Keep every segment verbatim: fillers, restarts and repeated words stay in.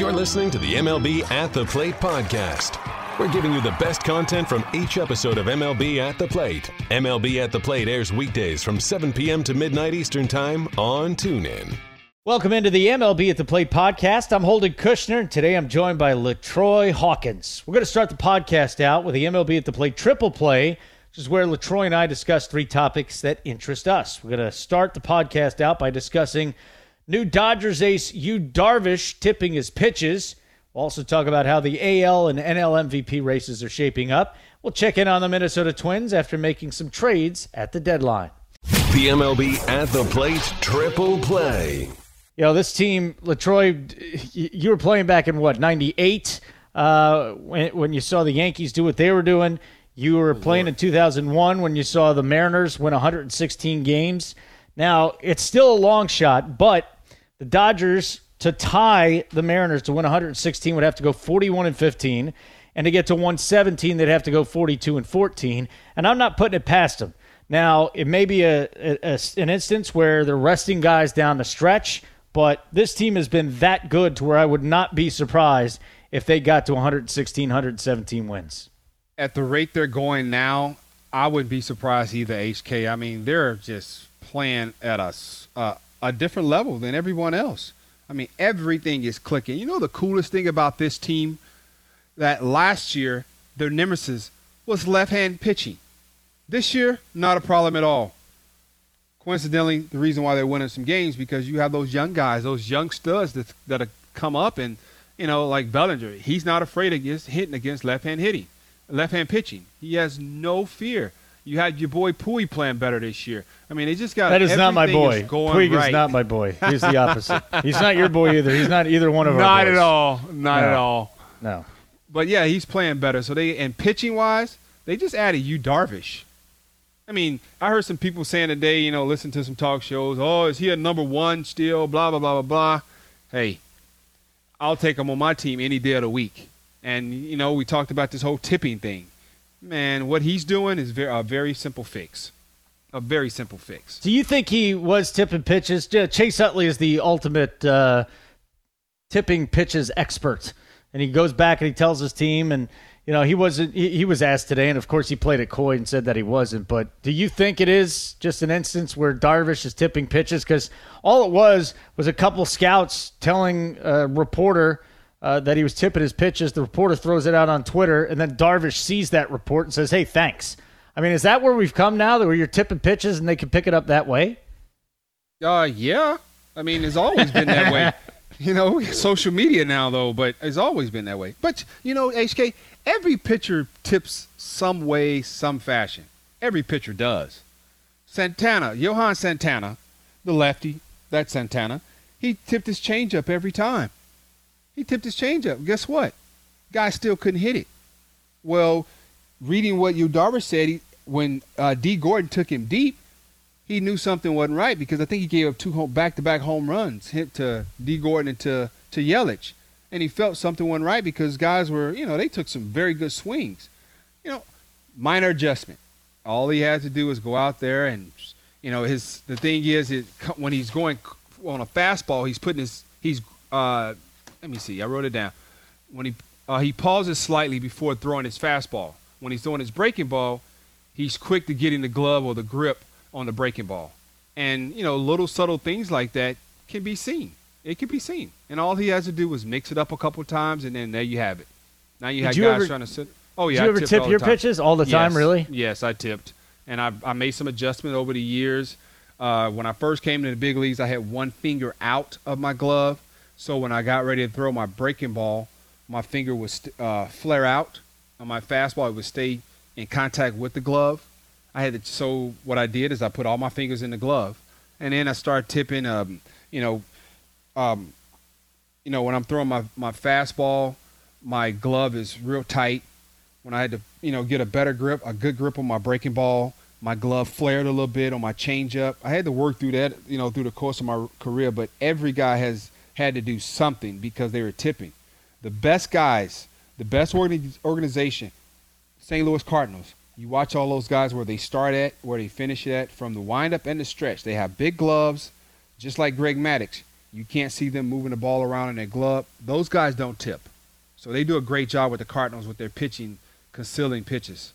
You're listening to the M L B At the Plate podcast. We're giving you the best content from each episode of M L B At the Plate. M L B At the Plate airs weekdays from seven p.m. to midnight Eastern Time on TuneIn. Welcome into the M L B At the Plate podcast. I'm Holden Kushner, and today I'm joined by LaTroy Hawkins. We're going to start the podcast out with the M L B At the Plate triple play, which is where LaTroy and I discuss three topics that interest us. We're going to start the podcast out by discussing new Dodgers ace Yu Darvish tipping his pitches. We'll also talk about how the A L and N L M V P races are shaping up. We'll check in on the Minnesota Twins after making some trades at the deadline. The M L B At the Plate triple play. You know, this team, LaTroy, you were playing back in, what, ninety-eight? Uh, when, when you saw the Yankees do what they were doing. You were playing in two thousand one when you saw the Mariners win one hundred sixteen games. Now, it's still a long shot, but the Dodgers, to tie the Mariners to win one hundred sixteen, would have to go forty-one and fifteen, and to get to one seventeen, they'd have to go forty-two and fourteen, and I'm not putting it past them. Now, it may be a, a, an instance where they're resting guys down the stretch, but this team has been that good to where I would not be surprised if they got to one hundred sixteen, one hundred seventeen wins. At the rate they're going now, I wouldn't be surprised either, H K. I mean, they're just playing at a, uh, a different level than everyone else. I mean, everything is clicking. You know the coolest thing about this team? That last year, their nemesis was left-hand pitching. This year, not a problem at all. Coincidentally, the reason why they're winning some games because you have those young guys, those young studs that that have come up and, you know, like Bellinger. He's not afraid of against, hitting against left-hand hitting, left-hand pitching. He has no fear. You had your boy Puig playing better this year. I mean, they just got that is not my boy. Is going Puig right. is not my boy. He's the opposite. He's not your boy either. He's not either one of our Not boys. at all. Not no. at all. No. But yeah, he's playing better. So they and pitching wise, they just added Yu Darvish. I mean, I heard some people saying today, you know, listen to some talk shows. Oh, is he a number one still? Blah blah blah blah blah. Hey, I'll take him on my team any day of the week. And you know, we talked about this whole tipping thing. Man, what he's doing is very, a very simple fix. A very simple fix. Do you think he was tipping pitches? Chase Utley is the ultimate uh, tipping pitches expert, and he goes back and he tells his team, and you know he wasn't. He, he was asked today, and of course he played it coy and said that he wasn't. But do you think it is just an instance where Darvish is tipping pitches? Because all it was was a couple scouts telling a reporter Uh, that he was tipping his pitches. The reporter throws it out on Twitter, and then Darvish sees that report and says, hey, thanks. I mean, is that where we've come now, that where you're tipping pitches and they can pick it up that way? Uh, yeah. I mean, it's always been that way. You know, social media now, though, but it's always been that way. But, you know, H K, every pitcher tips some way, some fashion. Every pitcher does. Santana, Johan Santana, the lefty, that's Santana, he tipped his changeup every time. He tipped his changeup. Guess what? Guy still couldn't hit it. Well, reading what Yu Darvish said, he, when uh, D. Gordon took him deep, he knew something wasn't right because I think he gave up two home, back-to-back home runs hit to D. Gordon and to, to Yelich. And he felt something wasn't right because guys were, you know, they took some very good swings. You know, minor adjustment. All he has to do is go out there and, you know, his the thing is, it, when he's going on a fastball, he's putting his, he's, uh, Let me see. I wrote it down. When he uh, he pauses slightly before throwing his fastball. When he's throwing his breaking ball, he's quick to get in the glove or the grip on the breaking ball. And, you know, little subtle things like that can be seen. It can be seen. And all he has to do is mix it up a couple times, and then there you have it. Now you have you guys ever, trying to sit. Oh, yeah. Did you I ever tip your pitches all the time, yes. really? Yes, I tipped. And I, I made some adjustment over the years. Uh, when I first came to the big leagues, I had one finger out of my glove. So when I got ready to throw my breaking ball, my finger would uh, flare out. On my fastball, it would stay in contact with the glove. I had to, so what I did is I put all my fingers in the glove, and then I started tipping. Um, you know, um, you know when I'm throwing my, my fastball, my glove is real tight. When I had to, you know, get a better grip, a good grip on my breaking ball, my glove flared a little bit on my changeup. I had to work through that, you know, through the course of my career. But every guy has had to do something because they were tipping. The best guys, the best organization, Saint Louis Cardinals. You watch all those guys where they start at, where they finish at, from the windup and the stretch. They have big gloves, just like Greg Maddux. You can't see them moving the ball around in their glove. Those guys don't tip. So they do a great job with the Cardinals with their pitching, concealing pitches.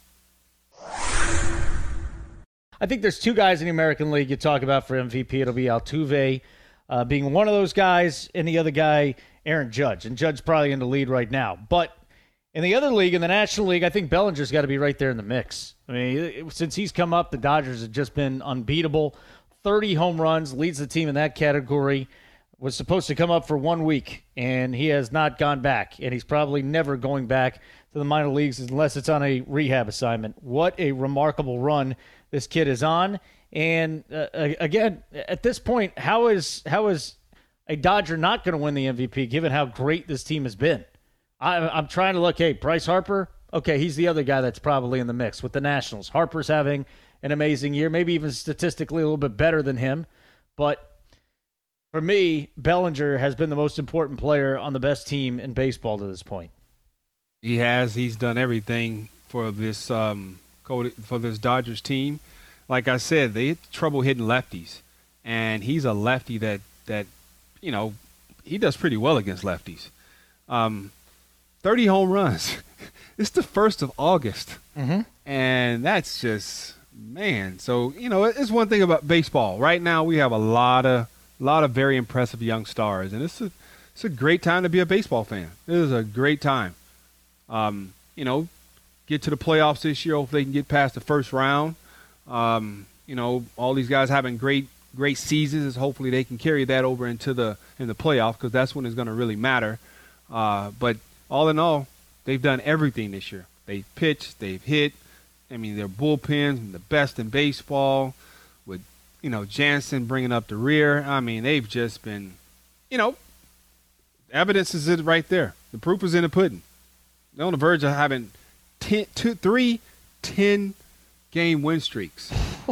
I think there's two guys in the American League you talk about for M V P. It'll be Altuve uh, being one of those guys, and the other guy, Aaron Judge. And Judge's probably in the lead right now. But in the other league, in the National League, I think Bellinger's got to be right there in the mix. I mean, since he's come up, the Dodgers have just been unbeatable. thirty home runs, leads the team in that category. Was supposed to come up for one week, and he has not gone back. And he's probably never going back to the minor leagues unless it's on a rehab assignment. What a remarkable run this kid is on. And uh, again, at this point, how is how is a Dodger not going to win the M V P given how great this team has been? I, I'm trying to look, hey, Bryce Harper, okay, he's the other guy that's probably in the mix with the Nationals. Harper's having an amazing year, maybe even statistically a little bit better than him. But for me, Bellinger has been the most important player on the best team in baseball to this point. He has. He's done everything for this um, for this Dodgers team. Like I said, they had trouble hitting lefties, and he's a lefty that that you know he does pretty well against lefties. Um, thirty home runs. It's the first of August, mm-hmm. and that's just man. So you know, it's one thing about baseball. Right now, we have a lot of a lot of very impressive young stars, and it's a it's a great time to be a baseball fan. It is a great time. Um, you know, get to the playoffs this year. Hopefully, they can get past the first round. Um, you know, all these guys having great, great seasons. Hopefully, they can carry that over into the in the playoff because that's when it's going to really matter. Uh, but all in all, they've done everything this year. They've pitched, they've hit. I mean, their bullpens, the best in baseball. With you know Jansen bringing up the rear. I mean, they've just been, you know, evidence is it right there. The proof is in the pudding. They're on the verge of having ten, two, three, ten-game win streaks.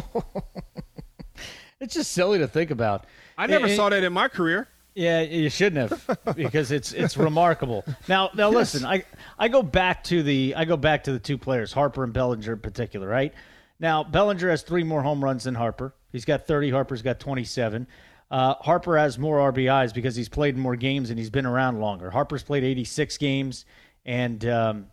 It's just silly to think about. I never it, saw that in my career. Yeah, you shouldn't have, because it's it's remarkable. Now, now yes. listen, I I go back to the I go back to the two players, Harper and Bellinger in particular, right? Now, Bellinger has three more home runs than Harper. He's got thirty. Harper's got twenty-seven. Uh, Harper has more R B Is because he's played more games and he's been around longer. Harper's played eighty-six games. And um,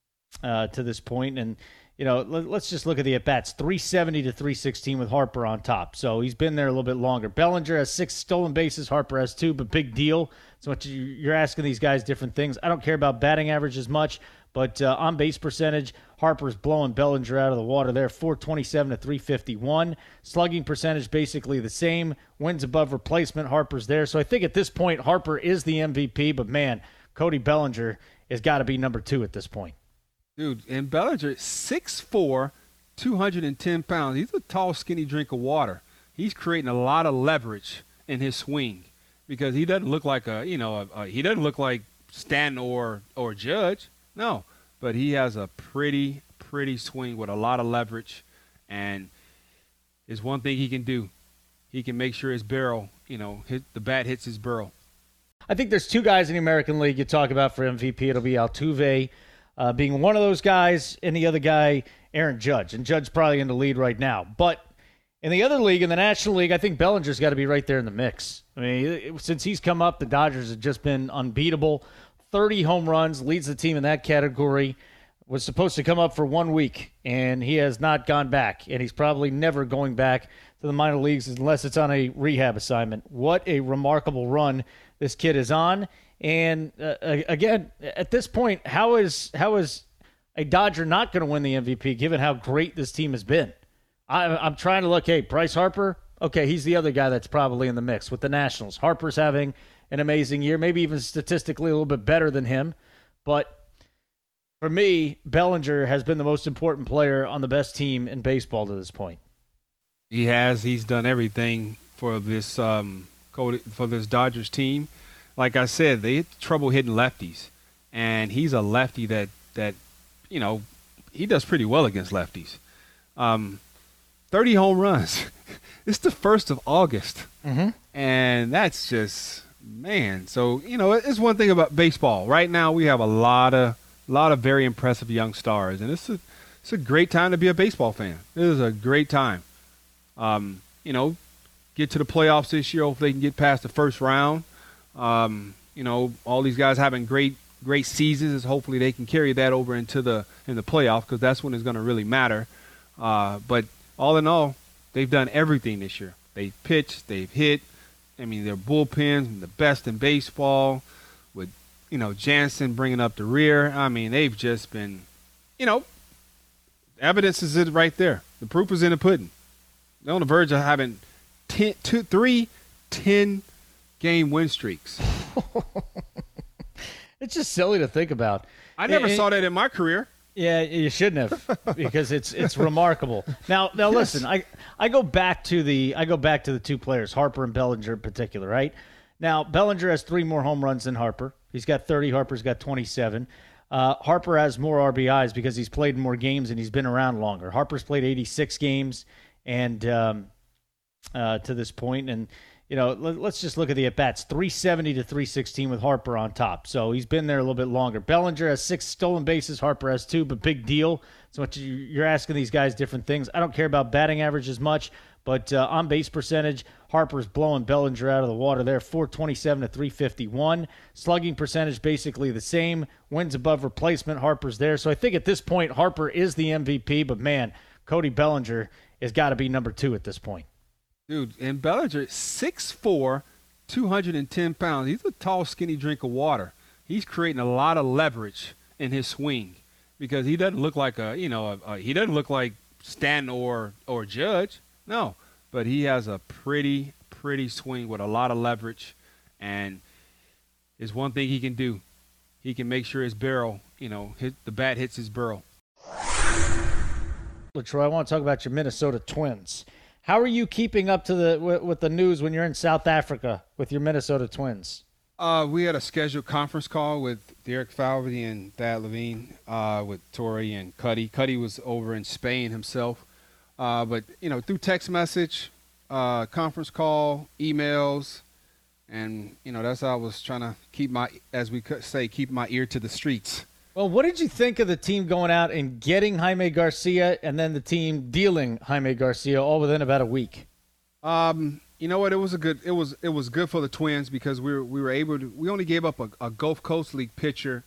uh, to this point, and you know, let, let's just look at the at bats: three seventy to three sixteen with Harper on top. So he's been there a little bit longer. Bellinger has six stolen bases. Harper has two, but big deal. So much you're asking these guys different things. I don't care about batting average as much, but uh, on base percentage, Harper's blowing Bellinger out of the water there. four twenty-seven to three fifty-one. Slugging percentage basically the same. Wins above replacement. Harper's there. So I think at this point, Harper is the M V P. But man, Cody Bellinger has got to be number two at this point. Dude, and Bellinger, six foot four, two hundred ten pounds. He's a tall, skinny drink of water. He's creating a lot of leverage in his swing because he doesn't look like a, you know, a, a, he doesn't look like Stanton or, or Judge. No, but he has a pretty, pretty swing with a lot of leverage, and there's one thing he can do. He can make sure his barrel, you know, hit, the bat hits his barrel. I think there's two guys in the American League you talk about for M V P. It'll be Altuve uh, being one of those guys, and the other guy, Aaron Judge. And Judge's probably in the lead right now. But in the other league, in the National League, I think Bellinger's got to be right there in the mix. I mean, since he's come up, the Dodgers have just been unbeatable. thirty home runs, leads the team in that category. Was supposed to come up for one week, and he has not gone back. And he's probably never going back to the minor leagues unless it's on a rehab assignment. What a remarkable run this kid is on. And uh, again, at this point, how is how is a Dodger not going to win the M V P given how great this team has been? I, I'm trying to look, hey, Bryce Harper, okay, he's the other guy that's probably in the mix with the Nationals. Harper's having an amazing year, maybe even statistically a little bit better than him. But for me, Bellinger has been the most important player on the best team in baseball to this point. He has. He's done everything for this um, for this Dodgers team. Like I said, they had trouble hitting lefties, and he's a lefty that that you know he does pretty well against lefties. Um, thirty home runs. It's the first of August, mm-hmm. and that's just man. So you know, it's one thing about baseball. Right now, we have a lot of a lot of very impressive young stars, and it's a it's a great time to be a baseball fan. It is a great time. Um, you know, get to the playoffs this year. Hopefully they can get past the first round. Um, you know, all these guys having great great seasons. Hopefully they can carry that over into the in the playoffs, because that's when it's going to really matter. Uh, but all in all, they've done everything this year. They've pitched, they've hit. I mean, their bullpens, the best in baseball, with, you know, Jansen bringing up the rear. I mean, they've just been, you know, evidence is it right there. The proof is in the pudding. They're on the verge of having ten, two, three ten-game win streaks. It's just silly to think about. I never and, saw that in my career. Yeah, you shouldn't have, because it's it's remarkable. Now, now Yes. listen, I I go back to the I go back to the two players, Harper and Bellinger in particular, right? Now, Bellinger has three more home runs than Harper. He's got thirty. Harper's got twenty-seven. Uh, Harper has more R B Is because he's played more games and he's been around longer. Harper's played eighty-six games and um, uh, to this point, and you know, let, let's just look at the at-bats. three seventy to three sixteen with Harper on top. So he's been there a little bit longer. Bellinger has six stolen bases. Harper has two, but big deal. So much you're asking these guys different things. I don't care about batting average as much, but uh, on base percentage, Harper's blowing Bellinger out of the water there, four twenty-seven to three fifty-one. Slugging percentage basically the same. Wins above replacement, Harper's there. So I think at this point, Harper is the M V P, but man, Cody Bellinger has got to be number two at this point. Dude, and Bellinger, six foot four, two hundred ten pounds. He's a tall, skinny drink of water. He's creating a lot of leverage in his swing, because he doesn't look like a, you know, a, a, he doesn't look like Stanton or, or Judge. No, but he has a pretty, pretty swing with a lot of leverage, and there's one thing he can do. He can make sure his barrel, you know, hit, the bat hits his barrel. LaTroy, I want to talk about your Minnesota Twins. How are you keeping up to the with, with the news when you're in South Africa with your Minnesota Twins? Uh, we had a scheduled conference call with Derek Falvey and Thad Levine, uh, with Torrey and Cuddy. Cuddy was over in Spain himself. Uh, but, you know, through text message, uh, conference call, emails, and, you know, that's how I was trying to keep my, as we could say, keep my ear to the streets. Well, what did you think of the team going out and getting Jaime Garcia, and then the team dealing Jaime Garcia all within about a week? Um, you know what? It was a good. It was it was good for the Twins, because we were we were able to. We only gave up a, a Gulf Coast League pitcher,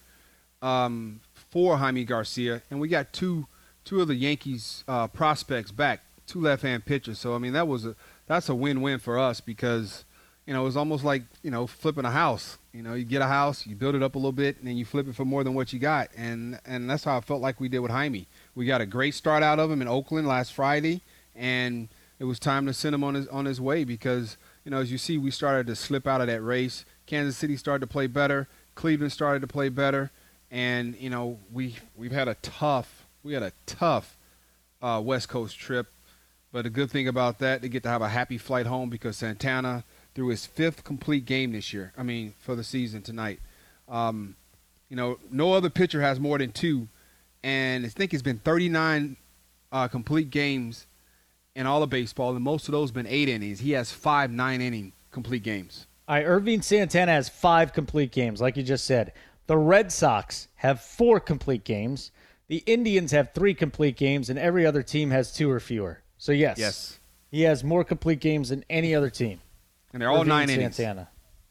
um, for Jaime Garcia, and we got two two of the Yankees uh, prospects back, two left-hand pitchers. So I mean, that was a that's a win-win for us, because, you know, it was almost like, you know, flipping a house. You know, you get a house, you build it up a little bit, and then you flip it for more than what you got. And and that's how I felt like we did with Jaime. We got a great start out of him in Oakland last Friday, and it was time to send him on his on his way, because, you know, as you see, we started to slip out of that race. Kansas City started to play better. Cleveland started to play better. And, you know, we, we've had a tough, we had a tough uh, West Coast trip. But the good thing about that, they get to have a happy flight home, because Santana – through his fifth complete game this year, I mean, for the season tonight. Um, you know, no other pitcher has more than two, and I think it's been thirty-nine uh, complete games in all of baseball, and most of those have been eight innings. He has five nine-inning complete games. All right, Irving Santana has five complete games, like you just said. The Red Sox have four complete games. The Indians have three complete games, and every other team has two or fewer. So, yes, yes, he has more complete games than any other team. And they're all Irving nine innings. Santana.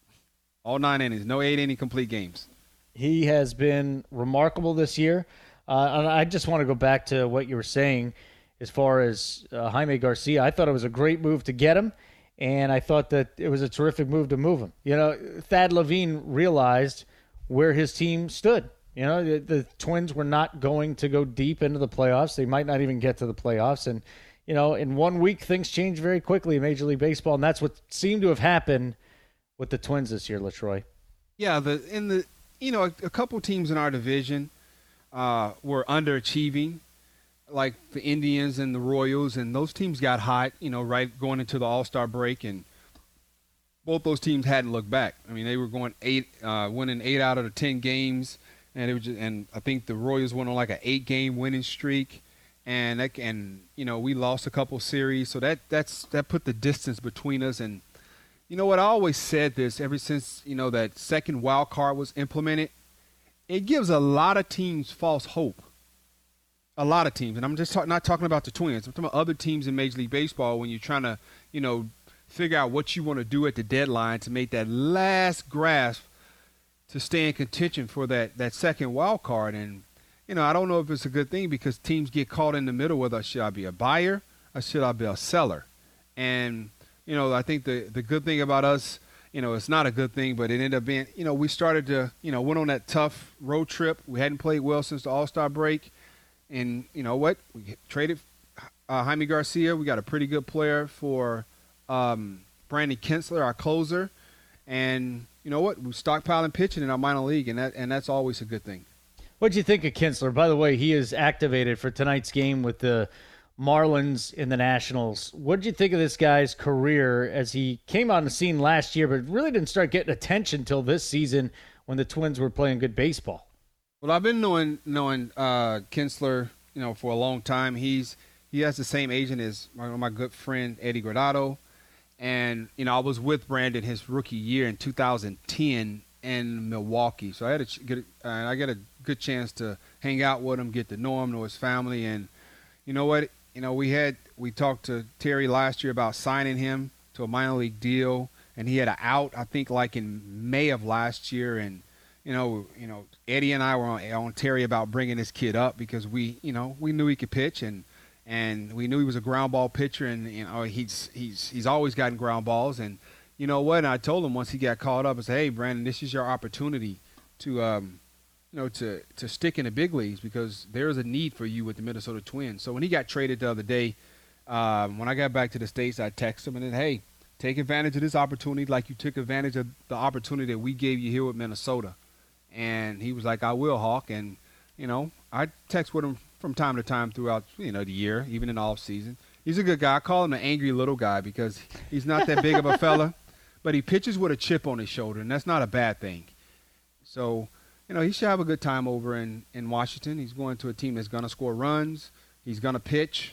All nine innings. No eight-inning complete games. He has been remarkable this year. Uh, and I just want to go back to what you were saying as far as uh, Jaime Garcia. I thought it was a great move to get him, and I thought that it was a terrific move to move him. You know, Thad Levine realized where his team stood. You know, the, the Twins were not going to go deep into the playoffs. They might not even get to the playoffs. And, you know, in one week, things change very quickly in Major League Baseball, and that's what seemed to have happened with the Twins this year, LaTroy. Yeah, the in the you know, a, a couple teams in our division uh, were underachieving, like the Indians and the Royals, and those teams got hot, you know, right going into the All-Star break, and both those teams hadn't looked back. I mean, they were going eight, uh, winning eight out of the ten games, and it was just, and I think the Royals went on like an eight-game winning streak. And that, and you know, we lost a couple series, so that that's that put the distance between us. And you know what? I always said this ever since, you know, that second wild card was implemented. It gives a lot of teams false hope. A lot of teams, and I'm just talk, not talking about the Twins. I'm talking about other teams in Major League Baseball when you're trying to, you know, figure out what you want to do at the deadline to make that last grasp to stay in contention for that, that second wild card. And, you know, I don't know if it's a good thing because teams get caught in the middle whether should I be a buyer or should I be a seller. And, you know, I think the, the good thing about us, you know, it's not a good thing, but it ended up being, you know, we started to, you know, went on that tough road trip. We hadn't played well since the All-Star break. And, you know what, we traded uh, Jaime Garcia. We got a pretty good player for um, Brandon Kinsler, our closer. And you know what, we're stockpiling pitching in our minor league, and that and that's always a good thing. What do you think of Kinsler? By the way, he is activated for tonight's game with the Marlins in the Nationals. What did you think of this guy's career as he came on the scene last year, but really didn't start getting attention until this season when the Twins were playing good baseball? Well, I've been knowing knowing uh, Kinsler, you know, for a long time. He's he has the same agent as my, my good friend Eddie Gradado. And, you know, I was with Brandon his rookie year in two thousand ten in Milwaukee. So I had a ch- get a, uh, I got a good chance to hang out with him, get to know him, know his family. And you know what? You know, we had we talked to Terry last year about signing him to a minor league deal. And he had an out, I think, like in May of last year. And, you know, you know, Eddie and I were on, on Terry about bringing this kid up because we, you know, we knew he could pitch. And And we knew he was a ground ball pitcher, and you know he's he's he's always gotten ground balls. And you know what? And I told him once he got called up, I said, "Hey, Brandon, this is your opportunity to, um, you know, to to stick in the big leagues because there is a need for you with the Minnesota Twins." So when he got traded the other day, um, when I got back to the States, I texted him and said, "Hey, take advantage of this opportunity like you took advantage of the opportunity that we gave you here with Minnesota." And he was like, "I will, Hawk." And you know, I text with him from time to time throughout, you know, the year, even in the off season. He's a good guy. I call him an angry little guy because he's not that big of a fella, but he pitches with a chip on his shoulder, and that's not a bad thing. So, you know, he should have a good time over in, in Washington. He's going to a team that's going to score runs. He's going to pitch,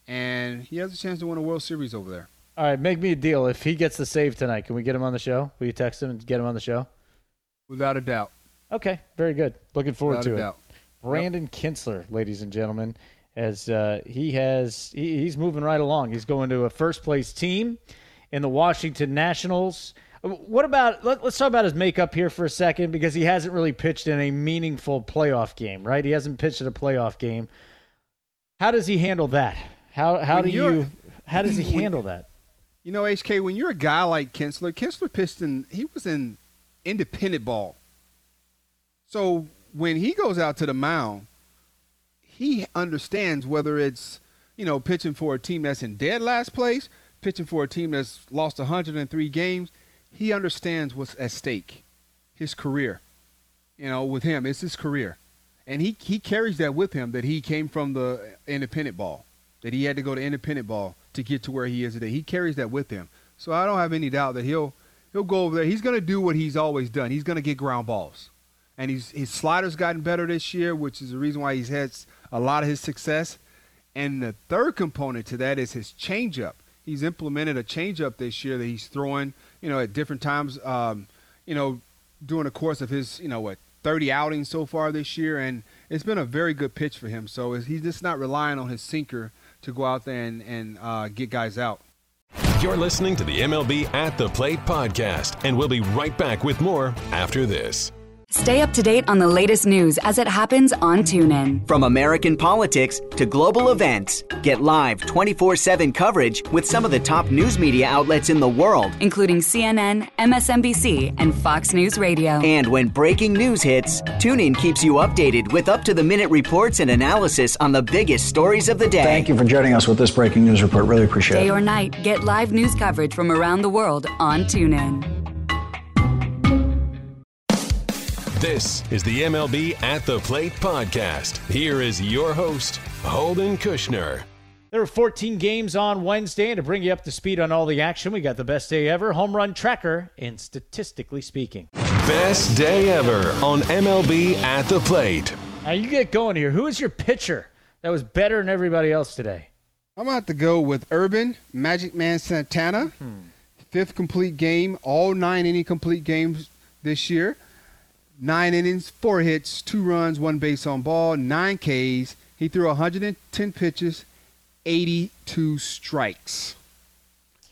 and he has a chance to win a World Series over there. All right, make me a deal. If he gets the save tonight, can we get him on the show? Will you text him and get him on the show? Without a doubt. Okay, very good. Looking forward Without to a it. doubt. Brandon yep. Kinsler, ladies and gentlemen, as uh, he has he, he's moving right along. He's going to a first place team in the Washington Nationals. What about let, let's talk about his makeup here for a second because he hasn't really pitched in a meaningful playoff game, right? He hasn't pitched in a playoff game. How does he handle that? How how when do you how does he handle that? You know, H K, when you're a guy like Kinsler, Kinsler pitched in he was in independent ball. So when he goes out to the mound, he understands whether it's, you know, pitching for a team that's in dead last place, pitching for a team that's lost one hundred three games. He understands what's at stake, his career. You know, with him, it's his career. And he, he carries that with him, that he came from the independent ball, that he had to go to independent ball to get to where he is today. He carries that with him. So I don't have any doubt that he'll he'll go over there. He's going to do what he's always done. He's going to get ground balls. And he's, his slider's gotten better this year, which is the reason why he's had a lot of his success. And the third component to that is his changeup. He's implemented a changeup this year that he's throwing, you know, at different times, um, you know, during the course of his, you know, what, thirty outings so far this year. And it's been a very good pitch for him. So he's just not relying on his sinker to go out there and, and uh, get guys out. You're listening to the M L B At the Plate podcast, and we'll be right back with more after this. Stay up to date on the latest news as it happens on TuneIn. From American politics to global events, get live twenty-four seven coverage with some of the top news media outlets in the world, including C N N, M S N B C, and Fox News Radio. And when breaking news hits, TuneIn keeps you updated with up-to-the-minute reports and analysis on the biggest stories of the day. Thank you for joining us with this breaking news report. Really appreciate it. Day or night, get live news coverage from around the world on TuneIn. This is the M L B At the Plate podcast. Here is your host, Holden Kushner. There were fourteen games on Wednesday, and to bring you up to speed on all the action, we got the best day ever home run tracker, and statistically speaking. Best day ever on M L B At the Plate. Now you get going here. Who is your pitcher that was better than everybody else today? I'm going to have to go with Urban Magic Man Santana. Hmm. Fifth complete game, all nine inning complete games this year. Nine innings, four hits, two runs, one base on ball, nine Ks. He threw one hundred ten pitches, eighty-two strikes.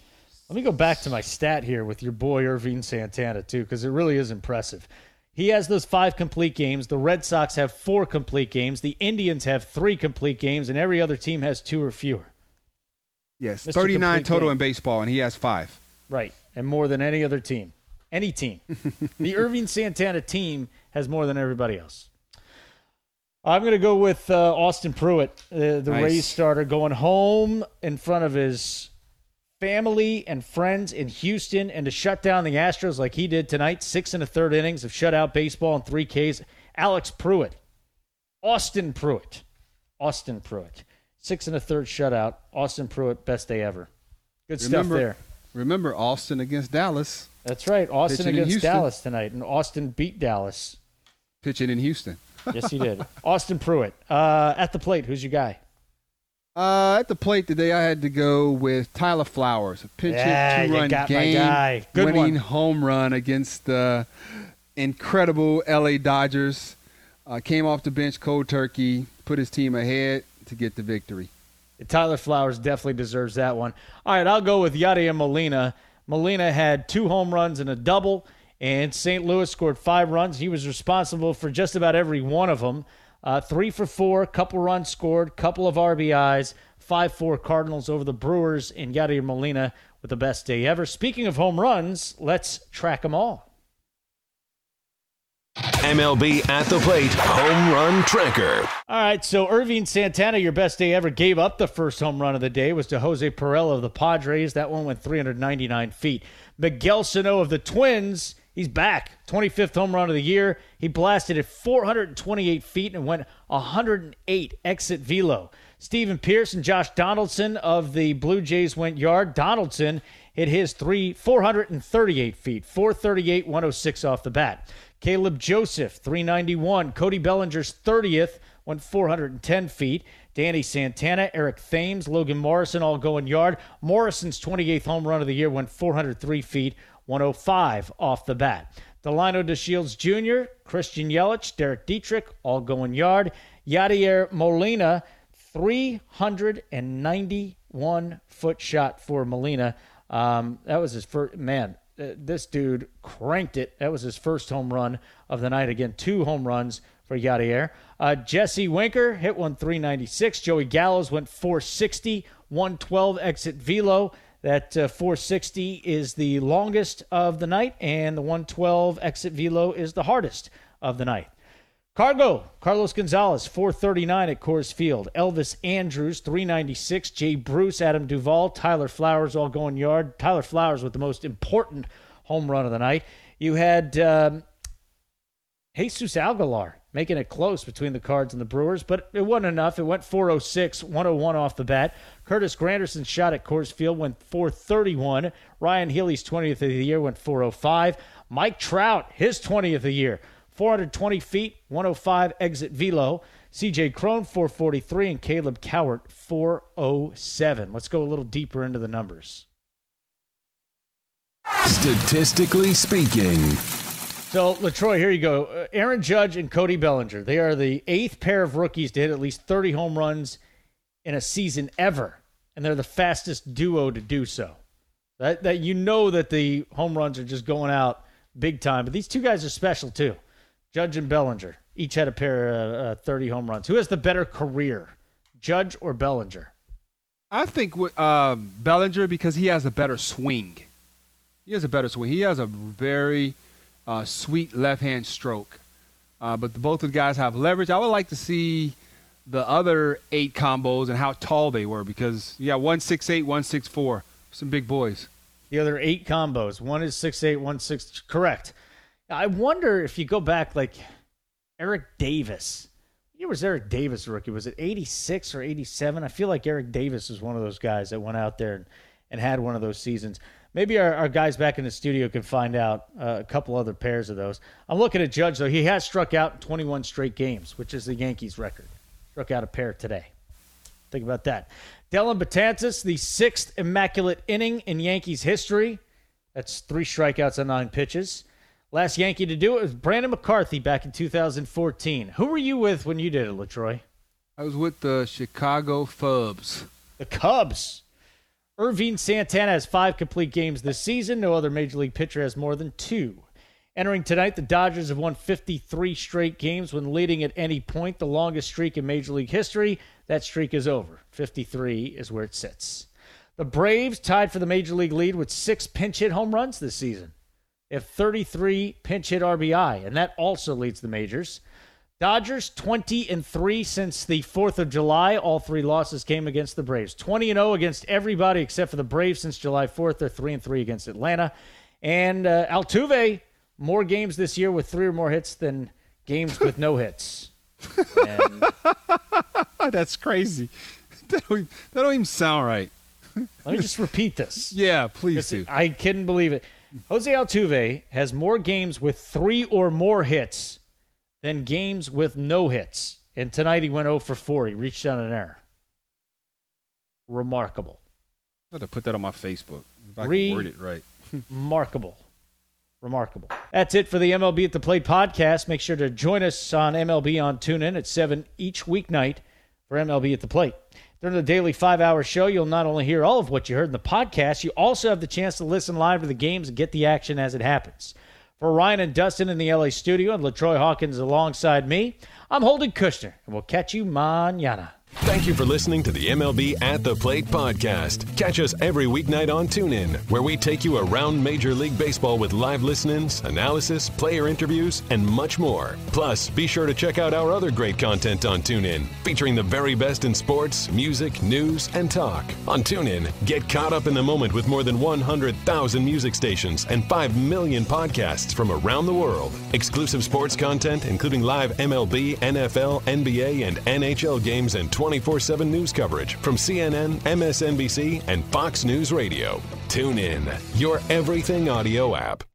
Let me go back to my stat here with your boy Irving Santana, too, because it really is impressive. He has those five complete games. The Red Sox have four complete games. The Indians have three complete games, and every other team has two or fewer. Yes, Mister thirty-nine Complete total game. in baseball, and he has five. Right, and more than any other team. Any team. The Irving Santana team has more than everybody else. I'm going to go with uh, Austin Pruitt, uh, the Nice. Rays starter, going home in front of his family and friends in Houston and to shut down the Astros like he did tonight. Six and a third innings of shutout baseball and three Ks. Alex Pruitt. Austin Pruitt. Austin Pruitt. Six and a third shutout. Austin Pruitt, best day ever. Good Remember, stuff there. Remember Austin against Dallas, That's right. Austin Pitching in against Houston. Dallas tonight. And Austin beat Dallas. pitching in Houston. Yes, he did. Austin Pruitt. Uh, at the plate, who's your guy? Uh, at the plate today, I had to go with Tyler Flowers, a pinch Yeah, hit you two-run got my guy. game Good winning one. home run against the incredible L A Dodgers. Uh, came off the bench cold turkey, put his team ahead to get the victory. Tyler Flowers definitely deserves that one. All right, I'll go with Yadier Molina. Molina had two home runs and a double, and Saint Louis scored five runs. He was responsible for just about every one of them. Uh, three for four, couple runs scored, couple of R B Is, five four Cardinals over the Brewers, and Yadier Molina with the best day ever. Speaking of home runs, let's track them all. M L B At the Plate Home Run Tracker. All right, so Irving Santana, your best day ever, gave up the first home run of the day. It was to Jose Pirela of the Padres. That one went three hundred ninety-nine feet. Miguel Sano of the Twins, he's back. twenty-fifth home run of the year. He blasted it four hundred twenty-eight feet and went one hundred eight exit velo. Steven Pearce and Josh Donaldson of the Blue Jays went yard. Donaldson hit his three four hundred thirty-eight feet, four thirty-eight, one oh six off the bat. Caleb Joseph, three ninety-one. Cody Bellinger's thirtieth, went four hundred ten feet. Danny Santana, Eric Thames, Logan Morrison all going yard. Morrison's twenty-eighth home run of the year went four hundred three feet, one oh five off the bat. Delino DeShields Junior, Christian Yelich, Derek Dietrich all going yard. Yadier Molina, three hundred ninety-one foot shot for Molina. Um, that was his first, man, uh, this dude cranked it. That was his first home run of the night. Again, two home runs for Yadier. Uh, Jesse Winker hit one three ninety-six. Joey Gallows went four sixty, one twelve exit velo. That uh, four sixty is the longest of the night, and the one twelve exit velo is the hardest of the night. Cargo, Carlos Gonzalez, four thirty-nine at Coors Field. Elvis Andrews, three ninety-six. Jay Bruce, Adam Duvall, Tyler Flowers all going yard. Tyler Flowers with the most important home run of the night. You had um, Jesus Aguilar making it close between the Cards and the Brewers, but it wasn't enough. It went four oh six, one oh one off the bat. Curtis Granderson's shot at Coors Field went four thirty-one. Ryan Healy's twentieth of the year went four oh five. Mike Trout, his twentieth of the year, four hundred twenty feet, one oh five exit velo. C J Cron, four forty-three, and Caleb Cowart, four oh seven. Let's go a little deeper into the numbers. Statistically speaking. So, LaTroy, here you go. Uh, Aaron Judge and Cody Bellinger. They are the eighth pair of rookies to hit at least thirty home runs in a season ever, and they're the fastest duo to do so. That, that you know that the home runs are just going out big time, but these two guys are special too. Judge and Bellinger each had a pair of uh, thirty home runs. Who has the better career, Judge or Bellinger? I think with uh, Bellinger because he has a better swing. He has a better swing. He has a very uh, sweet left-hand stroke. Uh, but the, both of the guys have leverage. I would like to see the other eight combos and how tall they were because you got one six eight, one six four, some big boys. The other eight combos. One is six eight, one six. Correct. I wonder if you go back, like Eric Davis. What year was Eric Davis a rookie? Was it eighty-six or eighty-seven? I feel like Eric Davis was one of those guys that went out there and, and had one of those seasons. Maybe our, our guys back in the studio can find out uh, a couple other pairs of those. I'm looking at Judge, though. He has struck out in twenty-one straight games, which is the Yankees' record. Struck out a pair today. Think about that. Dellin Betances, the sixth immaculate inning in Yankees history. That's three strikeouts on nine pitches. Last Yankee to do it was Brandon McCarthy back in two thousand fourteen. Who were you with when you did it, LaTroy? I was with the Chicago Cubs. The Cubs. Irving Santana has five complete games this season. No other Major League pitcher has more than two. Entering tonight, the Dodgers have won fifty-three straight games when leading at any point, the longest streak in Major League history. That streak is over. fifty-three is where it sits. The Braves tied for the Major League lead with six pinch hit home runs this season. They have thirty-three pinch hit R B I, and that also leads the majors. Dodgers twenty and three since the fourth of July. All three losses came against the Braves. twenty and oh against everybody except for the Braves since July fourth. They're three and three against Atlanta. And uh, Altuve, more games this year with three or more hits than games with no hits. And that's crazy. That don't, that don't even sound right. Let me just repeat this. Yeah, please do. I couldn't believe it. Jose Altuve has more games with three or more hits than games with no hits. And tonight he went oh for four. He reached on an error. Remarkable. I have to put that on my Facebook if I can word it right. Remarkable. Remarkable. That's it for the M L B at the Plate podcast. Make sure to join us on M L B on TuneIn at seven each weeknight for M L B at the Plate. During the daily five-hour show, you'll not only hear all of what you heard in the podcast, you also have the chance to listen live to the games and get the action as it happens. For Ryan and Dustin in the L A studio and LaTroy Hawkins alongside me, I'm Holden Kushner, and we'll catch you mañana. Thank you for listening to the M L B At The Plate podcast. Catch us every weeknight on TuneIn, where we take you around Major League Baseball with live listen-ins, analysis, player interviews, and much more. Plus, be sure to check out our other great content on TuneIn, featuring the very best in sports, music, news, and talk. On TuneIn, get caught up in the moment with more than one hundred thousand music stations and five million podcasts from around the world. Exclusive sports content, including live M L B, N F L, N B A, and N H L games and twenty-four seven news coverage from C N N, M S N B C, and Fox News Radio. Tune in, your everything audio app.